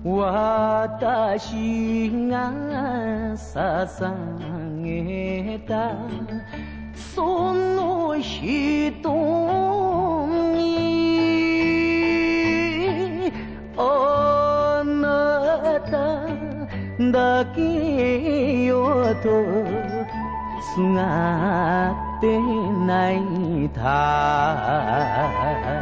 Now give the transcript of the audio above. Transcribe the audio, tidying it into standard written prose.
私が捧げたその人にあなただけよとすがって泣いた